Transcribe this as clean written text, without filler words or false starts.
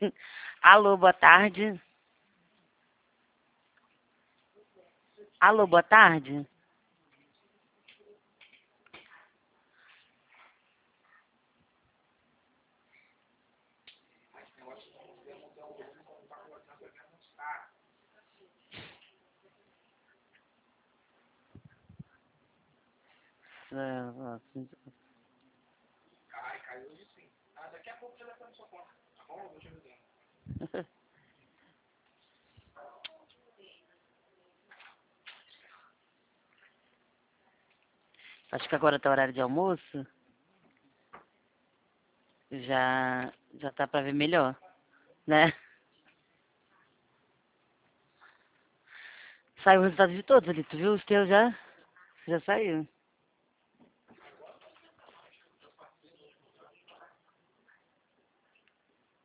Alô, boa tarde. Alô, boa tarde. Acho que agora tá horário de almoço. Já tá pra ver melhor, né? Saiu o resultado de todos ali, tu viu os teus já? Já saiu.